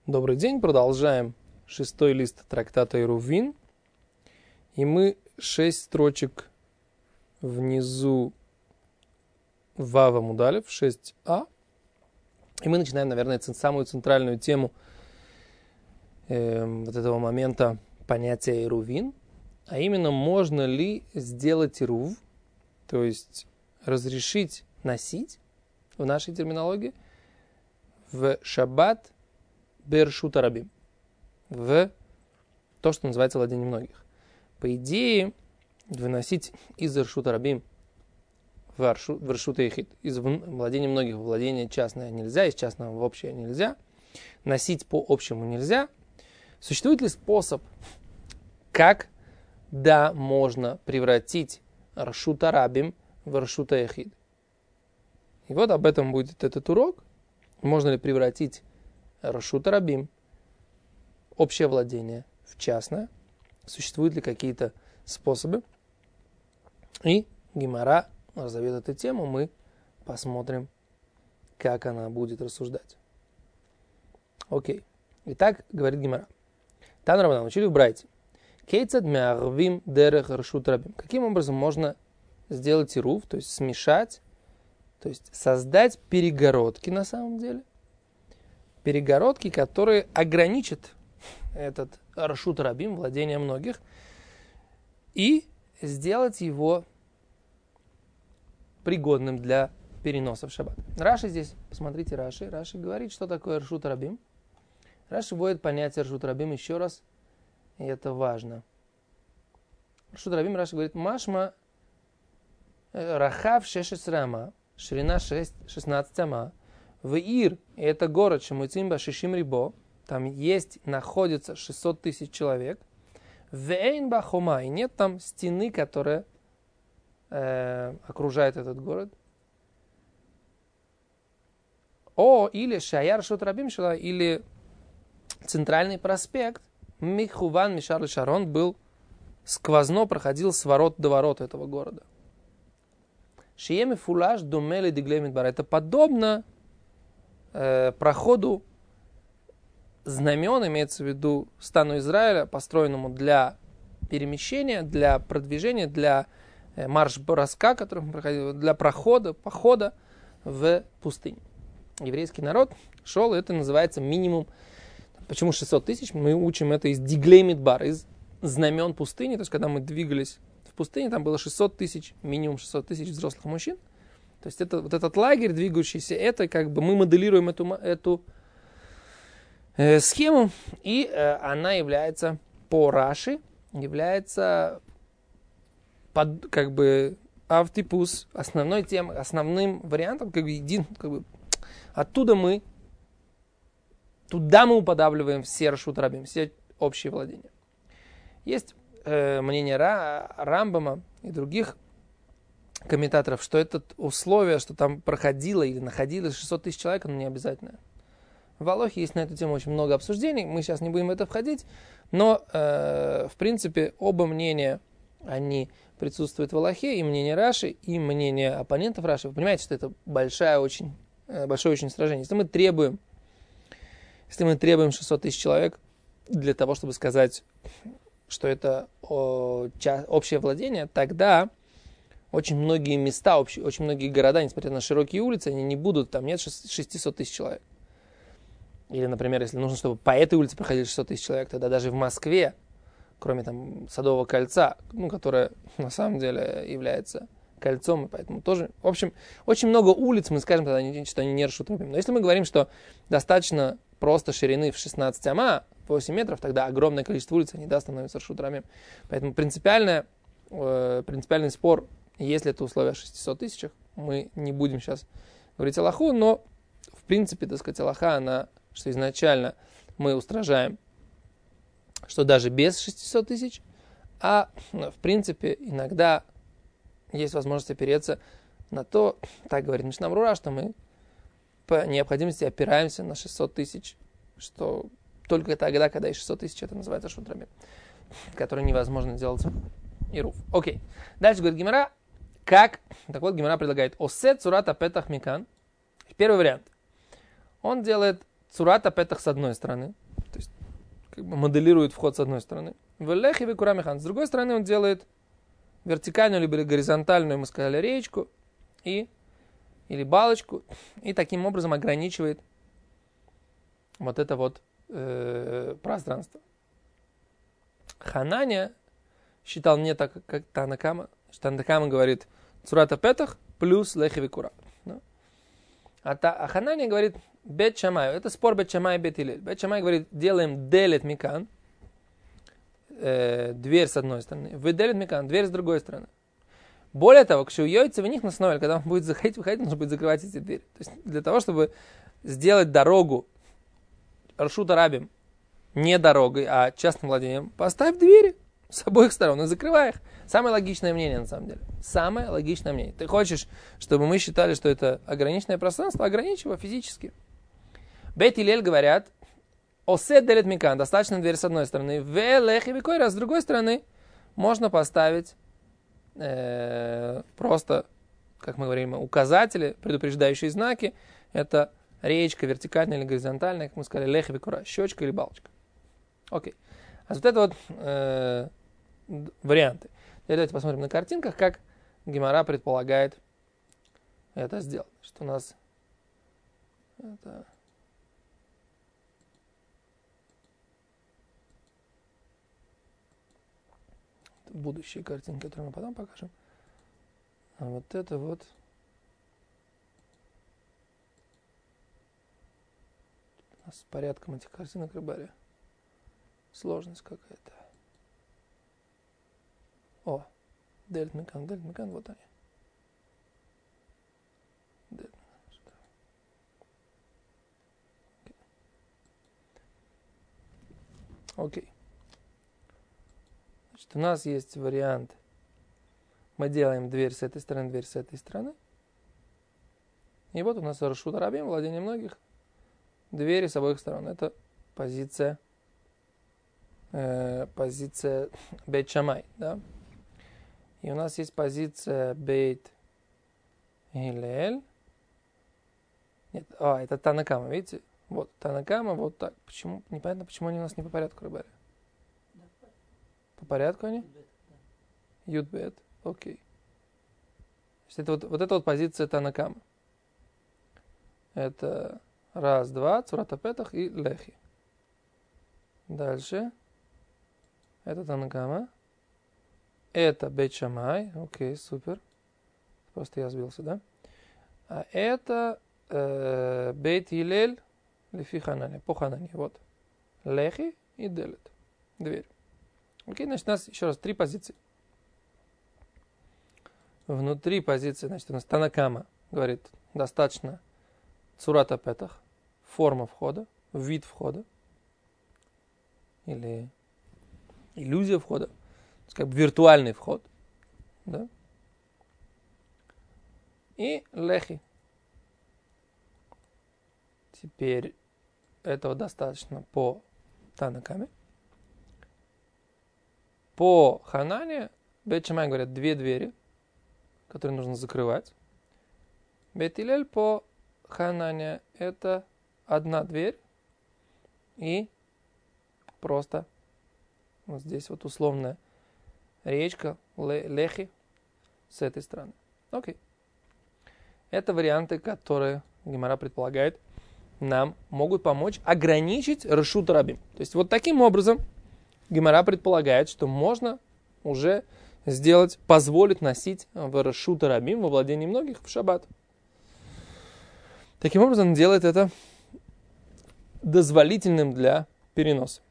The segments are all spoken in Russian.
Добрый день, продолжаем 6-й лист трактата Эрувин. И мы 6 строчек внизу Вава Мудалев, 6а. И мы начинаем, наверное, самую центральную тему вот этого момента понятия Эрувин. А именно, можно ли сделать Эрув, то есть разрешить носить, в нашей терминологии, в шаббат бершут арабим, в то, что называется владение многих. По идее, выносить из решут арабим в решут ехид, из владения многих в владение частное нельзя, из частного в общее нельзя, носить по общему нельзя. Существует ли способ, как, да, можно превратить решут арабим в решут ехид? И вот об этом будет этот урок. Можно ли превратить решут арабим, общее владение, в частное? Существуют ли какие-то способы? И Гемара разовьет эту тему. Мы посмотрим, как она будет рассуждать. Окей. Итак, говорит Гемара. Тан Рабанан учили в Брайте. Кейцад меарвим дерех решут арабим. Каким образом можно сделать ирув, то есть смешать, то есть создать перегородки на самом деле? Перегородки, которые ограничат этот решут арабим, владение многих, и сделать его пригодным для переноса в шаббат. Раши здесь, посмотрите Раши. Раши говорит, что такое решут арабим. Раши вводит понятие решут арабим еще раз, и это важно. Решут арабим, Раши говорит, машма рахав шешес рама, ширина 16 ама, в Ир, и это город Шамуцимба Шишим Рибо, там есть, находится 600 тысяч человек. В Эйнба Хома, и нет там стены, которая окружает этот город. Или Шаяр Шут Рабим Шила, или центральный проспект Михуван Мишар Шарон был сквозно проходил с ворот до ворот этого города. Шиеми Фулаш Думели Диглемидбар. Это подобно проходу знамен, имеется в виду стану Израиля, построенному для перемещения, для продвижения, для марш-броска, который мы проходили, для похода в пустыню. Еврейский народ шел, и это называется минимум. Почему 600 тысяч? Мы учим это из Диглей Мидбар, из знамен пустыни. То есть, когда мы двигались в пустыне, там было 600 тысяч, минимум 600 тысяч взрослых мужчин. То есть, это, вот этот лагерь двигающийся, это как бы мы моделируем эту схему, и она является по Раши, является как бы автипус, основным вариантом, туда мы уподавливаем все решут арабим, все общие владения. Есть мнение Рамбама и других комментаторов, что это условие, что там проходило или находилось 600 тысяч человек, оно не обязательно. В Алохе есть на эту тему очень много обсуждений, мы сейчас не будем в это входить, но, в принципе, оба мнения, они присутствуют в Алохе, и мнение Раши, и мнение оппонентов Раши. Вы понимаете, что это большое очень сражение. Если мы требуем 600 тысяч человек для того, чтобы сказать, что это общее владение, тогда очень многие места, очень многие города, несмотря на широкие улицы, они не будут, там нет 600 тысяч человек. Или, например, если нужно, чтобы по этой улице проходили 600 тысяч человек, тогда даже в Москве, кроме там Садового кольца, которое на самом деле является кольцом, и поэтому тоже, в общем, очень много улиц, мы скажем тогда, что они не решут арабим. Но если мы говорим, что достаточно просто ширины в 16 ама, 8 метров, тогда огромное количество улиц, они, становятся решут арабим. Поэтому принципиальный спор, если это условие 600 тысячах, мы не будем сейчас говорить Аллаху, но в принципе, Аллаха, она, что изначально мы устражаем, что даже без 600 тысяч, а в принципе иногда есть возможность опереться на то, так говорит Мишна Брура, что мы по необходимости опираемся на 600 тысяч, что только тогда, когда есть 600 тысяч, это называется решут арабим, который невозможно делать ирув. Окей. Дальше говорит Гемара, как? Так вот, Гемара предлагает Осе цурата петах микан. Первый вариант. Он делает цурата петах с одной стороны, то есть как бы моделирует вход с одной стороны. Велехи векура механ. С другой стороны он делает вертикальную либо горизонтальную, мы сказали, речку или балочку, и таким образом ограничивает вот это вот пространство. Хананя считал не так, как Танакама. Танакама говорит цурата петах плюс лехи векура. А Хананя говорит бет шамай. Это спор бет шамай и бет илель. Бет шамай говорит, делаем делет микан, дверь с одной стороны, вы делет микан, дверь с другой стороны. Более того, когда уйдете в них на сновель, когда он будет заходить, выходить, нужно будет закрывать эти двери. То есть для того, чтобы сделать дорогу Рашут Рабим не дорогой, а частным владением, поставь двери с обоих сторон и закрывай их. Самое логичное мнение, на самом деле. Самое логичное мнение. Ты хочешь, чтобы мы считали, что это ограниченное пространство? Ограничь его физически. Бейт и Лель говорят, осе делет микан, достаточно дверь с одной стороны, велех и викойра, а с другой стороны можно поставить просто, как мы говорим, указатели, предупреждающие знаки. Это речка вертикальная или горизонтальная, как мы сказали, лех и викойра, щечка или балочка. Окей. А вот это вот варианты. Теперь давайте посмотрим на картинках, как Гемара предполагает это сделать. Что у нас это будущие картинки, которые мы потом покажем. А вот это вот у нас с порядком этих картинок рыбари. Сложность какая-то. О, дельт мекан, вот они. Дельт мекан. Окей. Значит, у нас есть вариант. Мы делаем дверь с этой стороны, дверь с этой стороны. И вот у нас Рашут Рабим, владение многих. Двери с обоих сторон. Это позиция Бейт Шамай, да? И у нас есть позиция Бейт Гилель. Нет, это Танакама, видите? Вот Танакама, вот так. Почему? Непонятно, почему они у нас не по порядку, рыбари. По порядку они? Ют-бет, окей. Это вот эта вот позиция Танакама. Это раз, два, цурата петах и лехи. Дальше. Это Танакама. Это Бейт Шамай. Окей, супер. Просто я сбился, да? А это Бейт Гилель лефи Ханане. По Ханане. Вот. Лехи и делет. Дверь. Окей, значит, у нас еще раз 3 позиции. Внутри позиции, значит, у нас Танакама говорит, достаточно цурата петах, форма входа, вид входа, или иллюзия входа, то есть как бы виртуальный вход, да? И лехи. Теперь этого достаточно по Танакаме. По Ханане Бейт Шамай говорят 2 двери, которые нужно закрывать. Бейт Гилель по Ханане это 1 дверь и просто вот здесь вот условная речка лехи с этой стороны. Окей. Это варианты, которые Гемара предполагает нам могут помочь ограничить Рашут Рабим. То есть вот таким образом Гемара предполагает, что можно уже сделать, позволить носить в Рашут Рабим, во владении многих, в шаббат. Таким образом, он делает это дозволительным для переноса.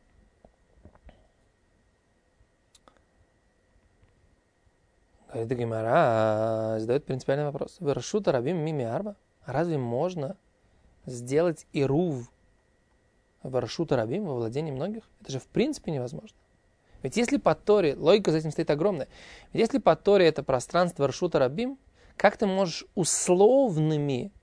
Говорит Гемара, задает принципиальный вопрос. В Рашут Рабим мими арба? Разве можно сделать ирув в Рашут Рабим, во владении многих? Это же в принципе невозможно. Ведь если по Торе, логика за этим стоит огромная, ведь если по Торе это пространство Рашут Рабим, как ты можешь условными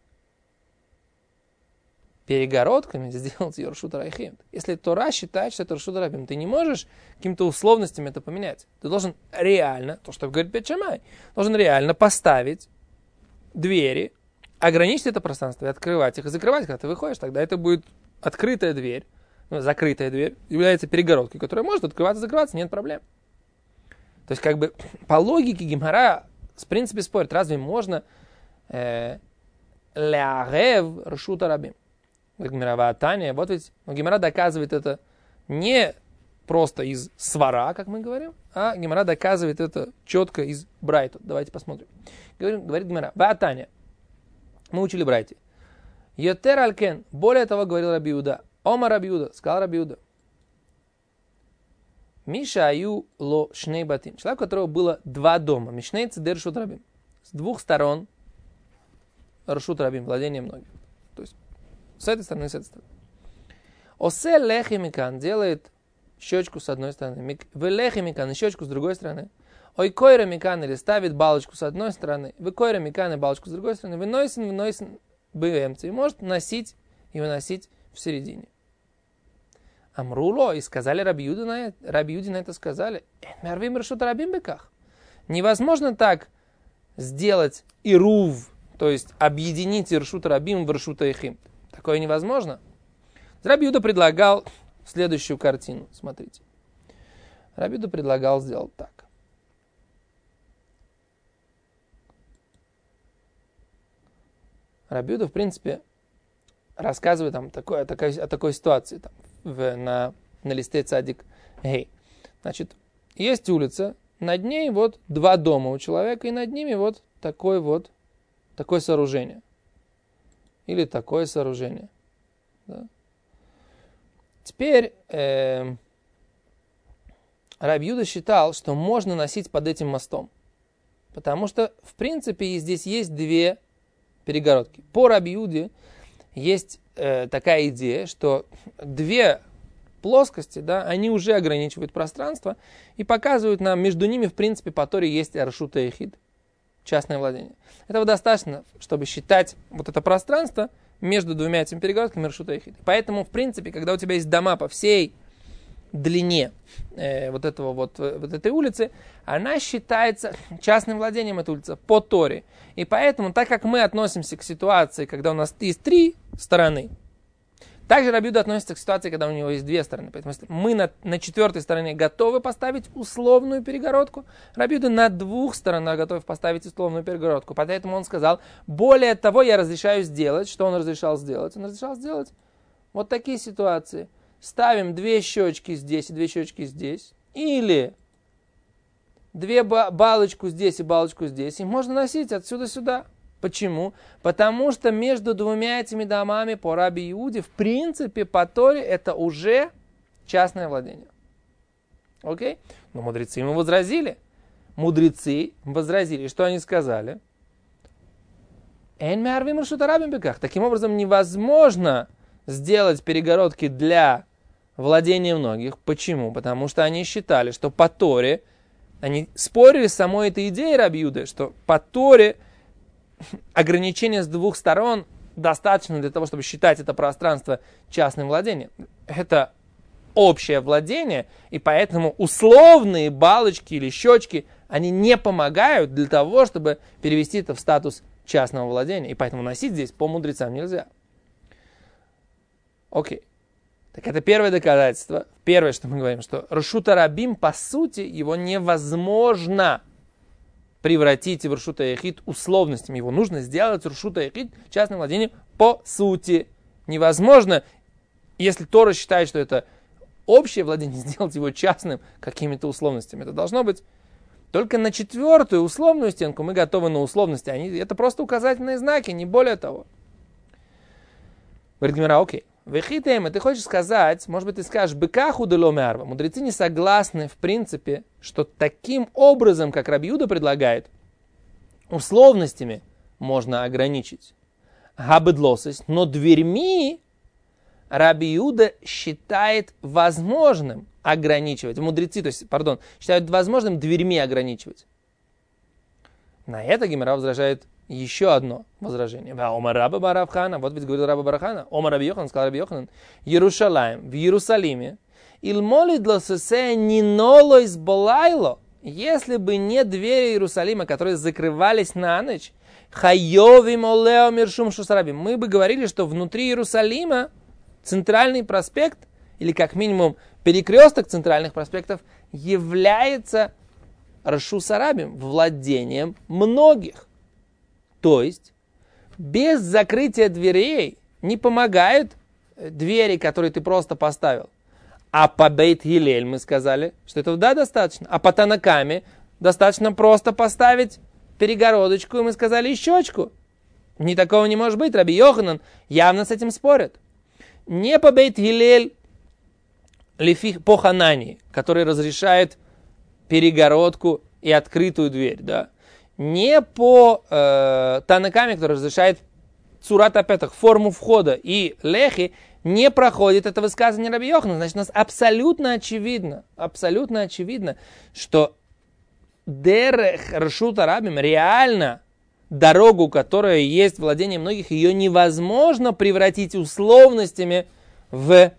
перегородками сделать ее Рашут Райхим? Если Тора считает, что это Рашут Рабим, ты не можешь какими-то условностями это поменять. Ты должен реально, то, что говорит Бейт Шамай, должен реально поставить двери ограничить это пространство и открывать их, и закрывать, когда ты выходишь, тогда это будет открытая дверь, закрытая дверь, является перегородкой, которая может открываться и закрываться, нет проблем. То есть, как бы, по логике Гемара, в принципе, спорит, разве можно лярев ршута рабим? Гемара Таня, вот ведь Гемара доказывает это не просто из свара, как мы говорим, а Гемара доказывает это четко из брайта. Давайте посмотрим. Говорит Гемара, Таня, мы учили брайте. Йотер алькен, более того, говорил Раби Иуда, Ома Раби Иуда, сказал Раби Иуда, Миша аю ло шней батим. Человек, у которого было два дома. Мишней цедер ршут рабим. С двух сторон ршут рабим, владение многих. То есть с этой стороны и с этой стороны. Осе лехимикан делает щечку с одной стороны. Велехимикан и щечку с другой стороны. Ой койрамикан или ставит балочку с одной стороны. Вы койрамикан и балочку с другой стороны. Выносин БМЦ. И может носить и выносить в середине. Амруло, и сказали Раби Юде на это сказали, невозможно так сделать ирув, то есть объединить иршут рабим в иршут эхим. Такое невозможно. Раби Юда предлагал следующую картину. Смотрите. Раби Юда предлагал сделать так. Раби Юда, в принципе, рассказывает там о такой ситуации там, на листе цадик. Значит, есть улица, над ней вот два дома у человека, и над ними вот такое сооружение. Или такое сооружение. Да. Теперь Раби Юда считал, что можно носить под этим мостом. Потому что, в принципе, здесь есть две перегородки. По Раби Юде есть такая идея, что две плоскости, да, они уже ограничивают пространство и показывают нам, между ними, в принципе, по Торе есть аршута эхид, частное владение. Этого достаточно, чтобы считать вот это пространство между двумя этими перегородками аршута эхид. Поэтому, в принципе, когда у тебя есть дома по всей длине вот этой улицы, она считается частным владением этой улицы по Торе. И поэтому, так как мы относимся к ситуации, когда у нас есть три стороны, также Раби Юда относится к ситуации, когда у него есть две стороны. Поэтому если мы на четвертой стороне готовы поставить условную перегородку, Раби Юда на двух сторонах готов поставить условную перегородку. Поэтому он сказал, более того, я разрешаю сделать. Что он разрешал сделать? Он разрешал сделать вот такие ситуации. Ставим две щечки здесь и две щечки здесь. Или две балочку здесь и балочку здесь. И можно носить отсюда сюда. Почему? Потому что между двумя этими домами по Раби Иуде, в принципе, по Торе, это уже частное владение. Окей? Но мудрецы ему возразили. Что они сказали? Таким образом, невозможно сделать перегородки для владения многих. Почему? Потому что они считали, что по Торе, они спорили с самой этой идеей Раби Юды, что по Торе ограничение с двух сторон достаточно для того, чтобы считать это пространство частным владением. Это общее владение, и поэтому условные балочки или щечки, они не помогают для того, чтобы перевести это в статус частного владения. И поэтому носить здесь по мудрецам нельзя. Окей. Так это первое доказательство. Первое, что мы говорим, что ршута рабим, по сути, его невозможно превратить в ршута эхид условностями. Его нужно сделать ршута эхид частным владением по сути. Невозможно, если Тора считает, что это общее владение, сделать его частным какими-то условностями. Это должно быть только на четвертую условную стенку мы готовы на условности. Это просто указательные знаки, не более того. Говорит Гемара, окей. Вехитем, ты хочешь сказать, может быть, ты скажешь, быкаху дело мярва. Мудрецы не согласны, в принципе, что таким образом, как Раби Юда предлагает, условностями можно ограничить. Габедлосость, но дверьми Раби Юда считает возможным ограничивать. Мудрецы, считают возможным дверьми ограничивать. На это Гемара возражает еще одно возражение. Омар Раба Барабхана, вот ведь говорил Раба Барабхана. Омар Раби Йохан, сказал Раби Йохан, Иерушалаим, в Иерусалиме, Илмолид лосесе ниноло изболайло, если бы не двери Иерусалима, которые закрывались на ночь, Хайовим олео миршум шусарабим. Мы бы говорили, что внутри Иерусалима центральный проспект, или как минимум перекресток центральных проспектов, является Рашусарабим, владением многих. То есть, без закрытия дверей не помогают двери, которые ты просто поставил. А по Бейт Гилель мы сказали, что этого достаточно. А по Танакаме достаточно просто поставить перегородочку, и мы сказали, и щечку. Ни такого не может быть. Раби Йоханан явно с этим спорит. Не по Бейт Гилель по Ханании, который разрешает перегородку и открытую дверь. Да? Не по Танакаме, который разрешает Цурат Апетах, форму входа, и Лехи, не проходит это высказывание Раби Йоханана. Значит, у нас абсолютно очевидно, что Дерех Рашут Арабим, реально дорогу, которая есть владение многих, ее невозможно превратить условностями в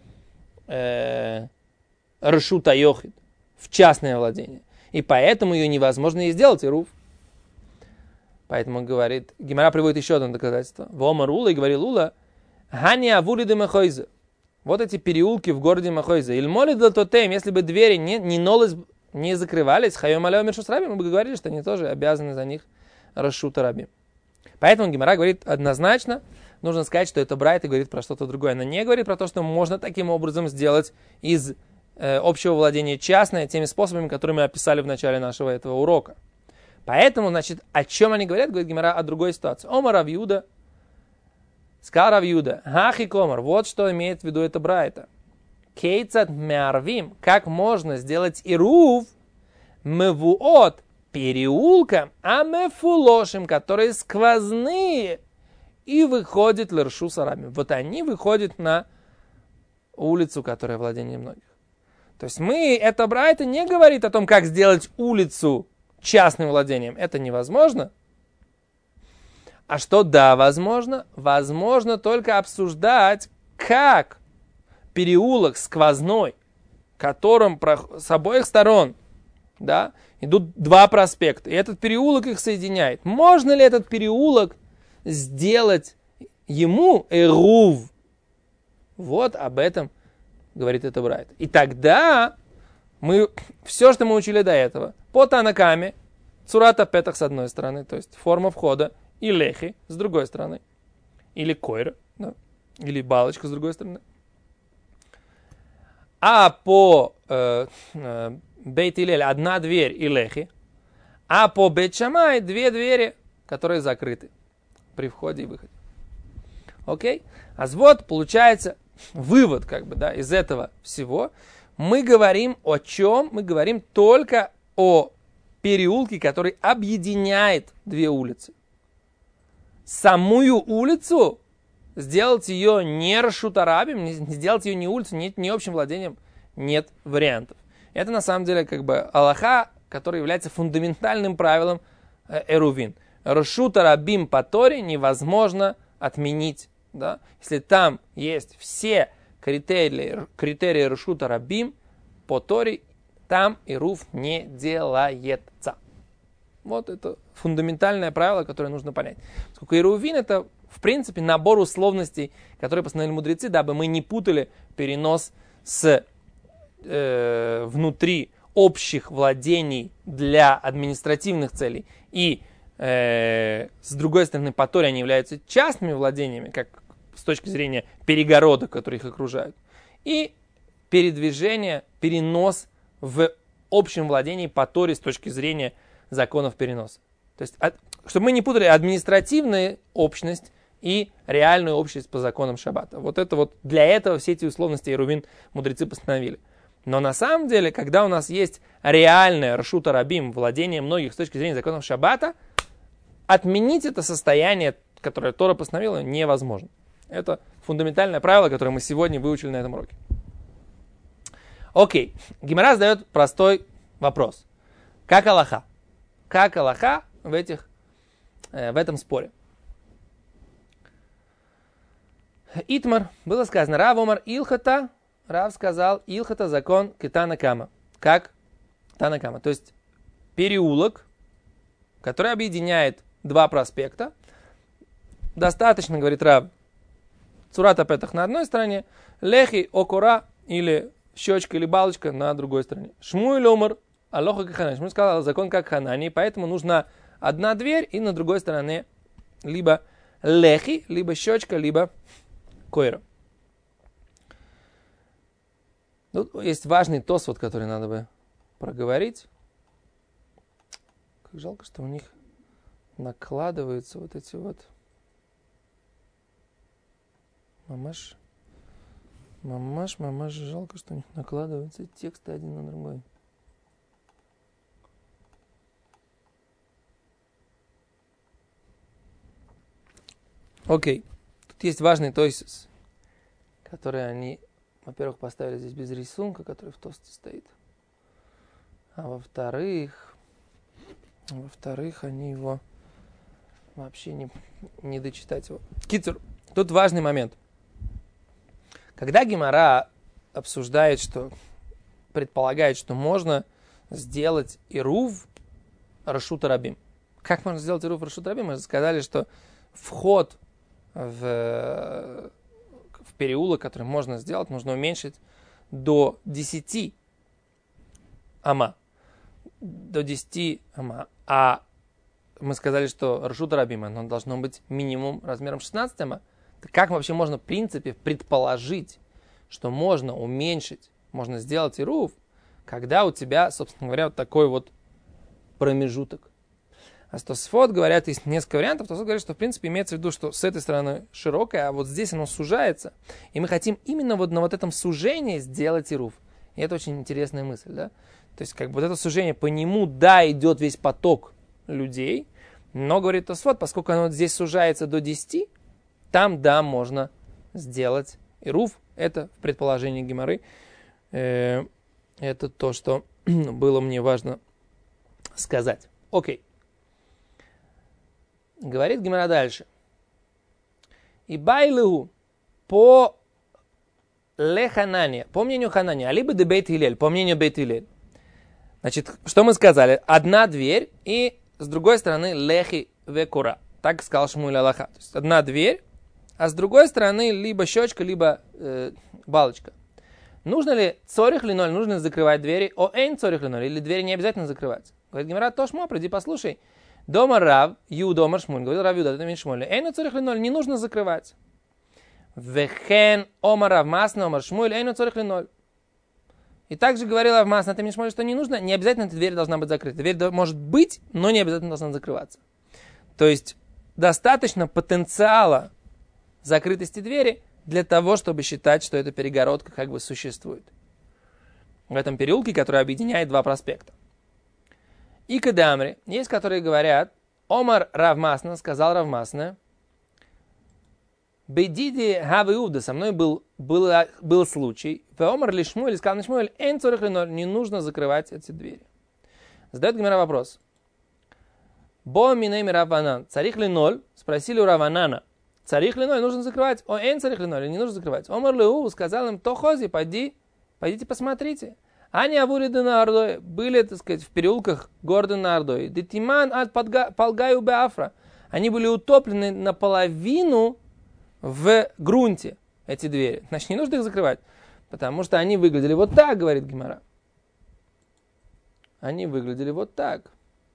Рашут Айохид, в частное владение. И поэтому ее невозможно и сделать, Ирув. Поэтому говорит, Гемара приводит еще одно доказательство. Вомар Ула, и говорил Ула, Хани авули де Махойзе. Вот эти переулки в городе Махойзе. Ильмоли дал тотем, если бы двери не закрывались, Хайом алео миршус рабим, мы бы говорили, что они тоже обязаны за них Рашута рабим. Поэтому Гемара говорит однозначно, нужно сказать, что это брайта говорит про что-то другое. Она не говорит про то, что можно таким образом сделать из общего владения частное теми способами, которые мы описали в начале нашего этого урока. Поэтому, значит, о чем они говорят? Говорит Гемара о другой ситуации. Омар Рав Юда, сказал Рав Юда, хахи комар, вот что имеет в виду это брайта. Кейцат меарвим, как можно сделать ирув мевуот переулкам, а мефулошим, которые сквозные, и выходят лершу сарами. Вот они выходят на улицу, которая владение многих. То есть это брайта не говорит о том, как сделать улицу частным владением. Это невозможно. А что да, возможно? Возможно только обсуждать, как переулок сквозной, которым с обоих сторон, да, идут два проспекта, и этот переулок их соединяет. Можно ли этот переулок сделать ему эрув? Вот об этом говорит это брайта. И тогда все, что мы учили до этого, по Танакаме, Цурат Апетах с одной стороны, то есть форма входа, и Лехи с другой стороны, или Койра, да, или балочка с другой стороны. А по Бейт Илель одна дверь и Лехи, а по Бейт Шамай две двери, которые закрыты при входе и выходе. Окей? А вот получается вывод из этого всего. Мы говорим о чем? Мы говорим только о переулке, который объединяет две улицы. Самую улицу сделать ее не Рашутарабим, не сделать ее не улицей, не общим владением, нет вариантов. Это на самом деле алаха, который является фундаментальным правилом эрувин. Рашутарабим по Торе невозможно отменить. Да? Если там есть все критерии Рашутарабим по Торе, там ирув не делается. Вот это фундаментальное правило, которое нужно понять. Поскольку ирувин это в принципе набор условностей, которые постановили мудрецы, дабы мы не путали перенос с внутри общих владений для административных целей и с другой стороны по Торе они являются частными владениями, как с точки зрения перегородок, которые их окружают, и передвижение, перенос в общем владении по Торе с точки зрения законов переноса. То есть, чтобы мы не путали административную общность и реальную общность по законам шаббата. Вот это вот для этого все эти условности ирувин мудрецы постановили. Но на самом деле, когда у нас есть реальное Рашута Рабим, владение многих с точки зрения законов шаббата, отменить это состояние, которое Тора постановила, невозможно. Это фундаментальное правило, которое мы сегодня выучили на этом уроке. Окей. Гемара задает простой вопрос. Как алаха? Как алаха в этом споре? Итмар, было сказано, Рав Омар Илхата, Рав сказал, Илхата закон Танакама. Как Танакама. То есть переулок, который объединяет два проспекта. Достаточно, говорит Рав, цурат апетах на одной стороне, лехи окура или щечка или балочка на другой стороне. Шмуэль омар алоха каханани. Шмуэль сказал, закон как ханани, поэтому нужна одна дверь и на другой стороне либо лехи, либо щечка, либо койра. Тут есть важный тосфот, который надо бы проговорить. Как жалко, что у них накладываются вот эти вот мамаш, жалко, что у них накладываются тексты один на другой. Окей. Тут есть важный тосис, который они, во-первых, поставили здесь без рисунка, который в тосте стоит. А во-вторых, они его вообще не дочитать его. Кицур, тут важный момент. Когда Гемара обсуждает, предполагает, что можно сделать ирув рашут рабим. Как можно сделать ирув рашут рабим? Мы же сказали, что вход в переулок, который можно сделать, нужно уменьшить до 10 ама. До 10 ама. А мы сказали, что рашут рабим, оно должно быть минимум размером 16 ама. Так как вообще можно, в принципе, предположить, что можно уменьшить, можно сделать ирув, когда у тебя, собственно говоря, вот такой вот промежуток. А с Тосфот говорят, есть несколько вариантов. Тосфот говорит, что в принципе имеется в виду, что с этой стороны широкое, а вот здесь оно сужается. И мы хотим именно вот на вот этом сужении сделать ирув. И это очень интересная мысль, да? То есть как бы вот это сужение, по нему, да, идет весь поток людей, но, говорит Тосфот, поскольку оно вот здесь сужается до 10, там, да, можно сделать ирув. Это в предположении Гемары. Это то, что было мне важно сказать. Окей. Говорит Гемара дальше. И байлыгу по леханане, по мнению Ханани, либо де бейт Хилель, по мнению бейт Хилель. Значит, что мы сказали? Одна дверь и с другой стороны лехи векура. Так сказал Шмуэль Аллаха. То есть одна дверь, а с другой стороны либо щечка, либо балочка. Нужно ли цорих ли ноль, нужно ли закрывать двери? О эйн цорих ли ноль, или двери не обязательно закрывать? Говорит Гемара, Тошмо, приди послушай. Дома Рав, Ю, дома Шмуль. Говорит Рав Юда, это имеет Шмуль. Эйн цорих ли ноль, не нужно закрывать. Вехен омар Рав Масна, омар Шмуль, эйн цорих ли ноль. И также говорил Рав Масна, это имеет Шмуль, что не нужно, не обязательно эта дверь должна быть закрыта. Дверь может быть, но не обязательно должна закрываться. То есть достаточно потенциала закрытости двери для того, чтобы считать, что эта перегородка как бы существует. В этом переулке, который объединяет два проспекта. И кадамри, есть, которые говорят, Омар Рав Масна, сказал Рав Масна, Бейдиди Хавы Уда, со мной был случай, Омар ли Шмуэль, сказал на Шмуэль, Эйн цорих ли ноль, не нужно закрывать эти двери. Задает Гемара вопрос. Бо минейми Раванан, царих ли ноль, спросили у Раванана, царих ли ноль, нужно закрывать, о эйн царих ли ноль, не нужно закрывать. Омар ли сказал им, то хози, пойдите посмотрите. Они авуриды на Ордой, были, так сказать, в переулках города на Ордой. Детиман от Палгаю Беафра. Они были утоплены наполовину в грунте, эти двери. Значит, не нужно их закрывать, потому что они выглядели вот так, говорит Гемара. Они выглядели вот так.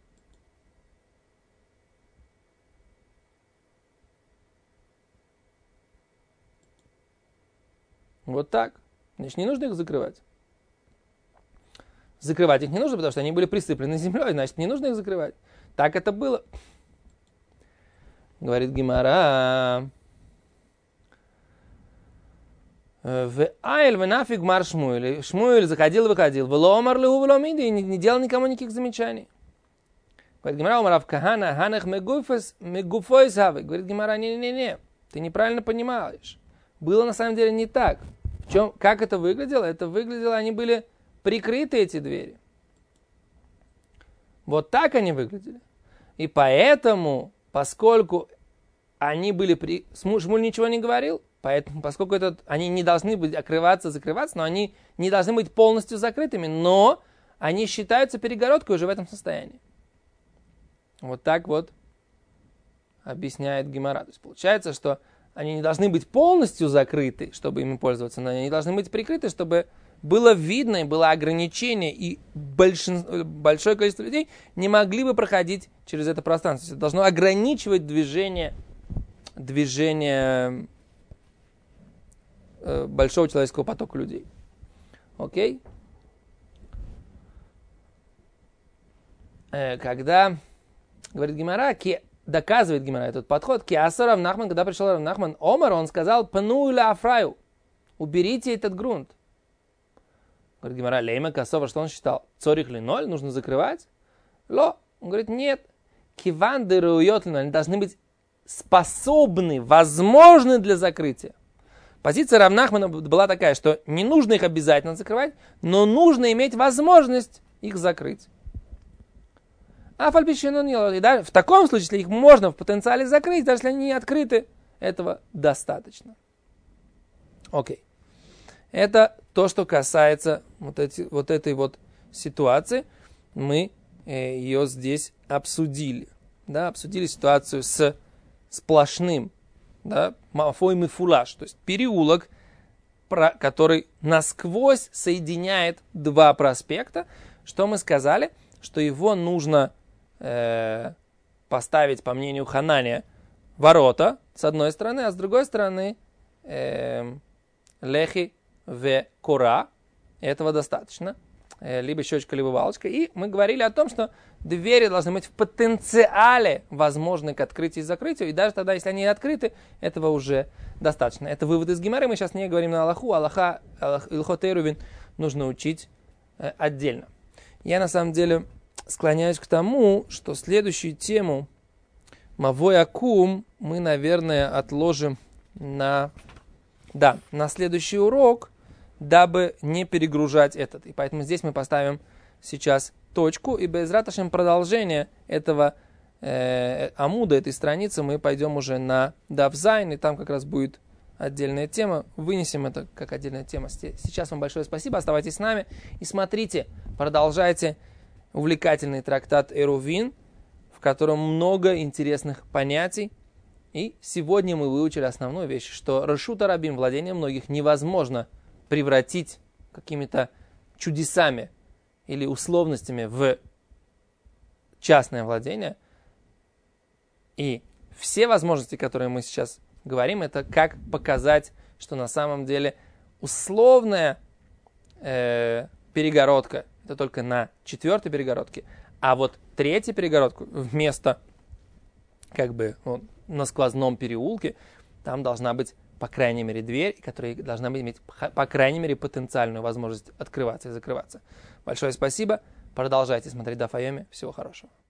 Вот так. Значит, не нужно их закрывать. Закрывать их не нужно, потому что они были присыплены землей, значит, не нужно их закрывать. Так это было. Говорит Гемара. В Айль венафиг мар Шмуэль. Шмуэль заходил и выходил. Вломар леху вломиди. И не делал никому никаких замечаний. Говорит Гемара, Омарав Кахана, Ханах мегуфойс хавы. Говорит Гемара, не. Ты неправильно понимаешь. Было на самом деле не так. Как это выглядело? Это выглядело, они были прикрыты, эти двери. Вот так они выглядели. И поэтому, поскольку они были... Шмуль ничего не говорил, поэтому, поскольку они не должны быть закрываться, но они не должны быть полностью закрытыми, но они считаются перегородкой уже в этом состоянии. Вот так вот объясняет Гемара. То есть получается, что они не должны быть полностью закрыты, чтобы ими пользоваться, но они должны быть прикрыты, чтобы было видно и было ограничение, и большое количество людей не могли бы проходить через это пространство. Это должно ограничивать движение большого человеческого потока людей. Окей? Когда говорит Гемара, доказывает Гемара этот подход, Киасар Рав Нахман, когда пришел Рав Нахман Омар, он сказал, пану ля афраю, уберите этот грунт. Говорит Гемара, лейма косова, что он считал? Цорих ли ноль, нужно закрывать? Ло, он говорит, нет. Киван деруйотлина, они должны быть способны, возможны для закрытия. Позиция Рав Нахмана была такая, что не нужно их обязательно закрывать, но нужно иметь возможность их закрыть. А в таком случае, если их можно в потенциале закрыть, даже если они не открыты, этого достаточно. Окей. Это то, что касается вот этой ситуации. Мы ее здесь обсудили. Да, обсудили ситуацию с сплошным, да, мафой мифулаш, то есть переулок, который насквозь соединяет два проспекта. Что мы сказали? Что его нужно поставить, по мнению Ханания, ворота с одной стороны, а с другой стороны лехи в кора. Этого достаточно. Либо щечка, либо палочка. И мы говорили о том, что двери должны быть в потенциале возможны к открытию и закрытию. И даже тогда, если они открыты, этого уже достаточно. Это вывод из Гемары. Мы сейчас не говорим на Аллаху. Аллаха, Илхот Эрувин нужно учить отдельно. Я на самом деле склоняюсь к тому, что следующую тему Мавой Акум мы, наверное, отложим на следующий урок, дабы не перегружать этот. И поэтому здесь мы поставим сейчас точку, и безрат ашем продолжение этого амуда, этой страницы, мы пойдем уже на Дав Зайн, и там как раз будет отдельная тема. Вынесем это как отдельная тема. Сейчас вам большое спасибо, оставайтесь с нами и смотрите, продолжайте увлекательный трактат Эрувин, в котором много интересных понятий. И сегодня мы выучили основную вещь, что Рашута Рабим, владение многих, невозможно превратить какими-то чудесами или условностями в частное владение. И все возможности, которые мы сейчас говорим, это как показать, что на самом деле условная перегородка, это только на 4-й перегородке, а вот 3-ю перегородку вместо на сквозном переулке, там должна быть, по крайней мере, дверь, которая должна иметь, по крайней мере, потенциальную возможность открываться и закрываться. Большое спасибо. Продолжайте смотреть Даф Йоми. Всего хорошего.